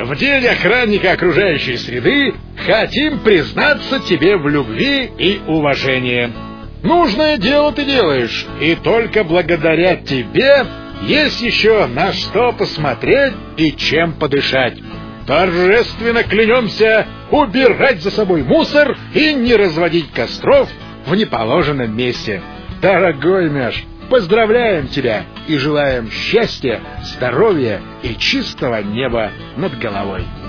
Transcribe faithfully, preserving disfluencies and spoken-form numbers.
в день охранника окружающей среды хотим признаться тебе в любви и уважении. Нужное дело ты делаешь, и только благодаря тебе есть еще на что посмотреть и чем подышать. Торжественно клянемся убирать за собой мусор и не разводить костров в неположенном месте. Дорогой Мяш, поздравляем тебя и желаем счастья, здоровья и чистого неба над головой.